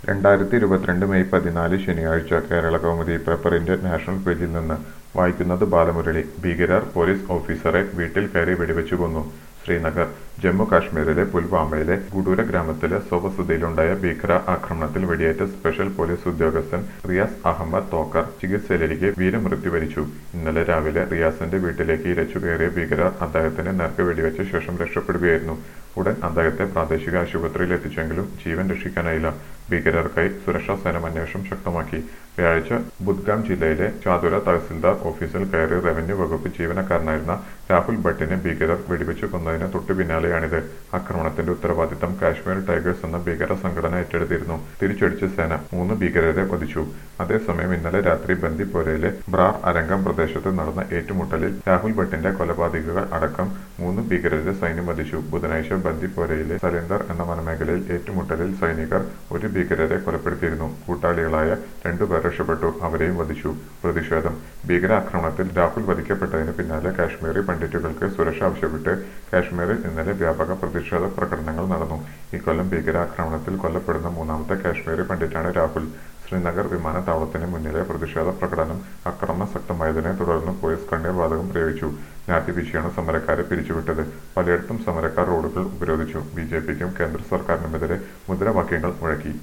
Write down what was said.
2022 May 14 ശനിയാഴ്ച കേരളകൗമുദി പേപ്പറിന്റെ national പേജിൽ നിന്ന് വായിക്കുന്നത് ബാലമുരളി. ഭീകരർ പോലീസ് ഓഫീസറെ വീട്ടിൽ കയറി വെടിവെച്ചു കൊന്നു. ശ്രീനഗർ. ജമ്മു കാശ്മീരിലെ പുൽവാമയിലെ ഗുഡൂര ഗ്രാമത്തിലെ സ്വവസതിയിലുണ്ടായ ഭീകര ആക്രമണത്തിൽ വെടിയേറ്റ സ്പെഷ്യൽ പോലീസ് ഉദ്യോഗസ്ഥൻ റിയാസ് അഹമ്മദ് തോക്കർ ചികിത്സയിലിരിക്കെ വീരമൃത്യു വരിച്ചു. ഇന്നലെ രാവിലെ റിയാസിന്റെ വീട്ടിലേക്ക് ഇരച്ചു കയറിയ ഭീകരർ അദ്ദേഹത്തിന് നേർക്ക് വെടിവെച്ച ശേഷം രക്ഷപ്പെടുകയായിരുന്നു. ഉടൻ അദ്ദേഹത്തെ പ്രാദേശിക ആശുപത്രിയിൽ എത്തിച്ചെങ്കിലും ജീവൻ രക്ഷിക്കാനായില്ല. ഭീകരർക്കായി സുരക്ഷാ സേന അന്വേഷണം ശക്തമാക്കി. വ്യാഴാഴ്ച ബുദ്ഗാം ജില്ലയിലെ ചാതുര തഹസിൽദാർ ഓഫീസിൽ കയറി റവന്യൂ വകുപ്പ് ജീവനക്കാരനായിരുന്ന രാഹുൽ ഭട്ടിനെ ഭീകരർ വെടിവെച്ചു കൊന്നതിന് തൊട്ടു പിന്നാലെയാണിത്. ആക്രമണത്തിന്റെ ഉത്തരവാദിത്തം കാശ്മീർ ടൈഗേഴ്സ് എന്ന ഭീകര സംഘടന ഏറ്റെടുത്തിരുന്നു. തിരിച്ചടിച്ച സേന 3 ഭീകരരെ വധിച്ചു. അതേസമയം ഇന്നലെ രാത്രി ബന്ദിപ്പോരയിലെ ബ്രാർ അരംഗം പ്രദേശത്ത് നടന്ന ഏറ്റുമുട്ടലിൽ രാഹുൽ ഭട്ടിന്റെ കൊലപാതകികൾ അടക്കം 3 ഭീകരരെ സൈന്യം വധിച്ചു. ബുധനാഴ്ച ബന്ദിപ്പോരയിലെ സലേന്ദർ എന്ന വനമേഖലയിൽ ഏറ്റുമുട്ടലിൽ സൈനികർ 1 ഭീകരരെ കൊലപ്പെടുത്തിയിരുന്നു. കൂട്ടാളികളായ 2 പേർ രക്ഷപ്പെട്ടു. അവരെയും വധിച്ചു. പ്രതിഷേധം. ഭീകരാക്രമണത്തിൽ രാഹുൽ വധിക്കപ്പെട്ടതിന് പിന്നാലെ കാശ്മീരി പണ്ഡിറ്റുകൾക്ക് സുരക്ഷ ആവശ്യപ്പെട്ട് കാശ്മീരിൽ ഇന്നലെ വ്യാപക പ്രതിഷേധ പ്രകടനങ്ങൾ നടന്നു. ഇക്കൊല്ലം ഭീകരാക്രമണത്തിൽ കൊല്ലപ്പെടുന്ന 3ാമത്തെ കാശ്മീരി പണ്ഡിറ്റാണ് രാഹുൽ. ശ്രീനഗർ വിമാനത്താവളത്തിന് മുന്നിലെ പ്രതിഷേധ പ്രകടനം അക്രമാസക്തമായതിനെ തുടർന്ന് പോലീസ് കണ്ണീർ വാതകം പ്രയോഗിച്ചു. ലാത്തി വീശിയാണ് സമരക്കാരെ പിരിച്ചുവിട്ടത്. പലയിടത്തും സമരക്കാർ റോഡുകൾ ഉപരോധിച്ചു. ബിജെപിക്കും കേന്ദ്ര സർക്കാരിനുമെതിരെ മുദ്രാവാക്യങ്ങൾ മുഴക്കി.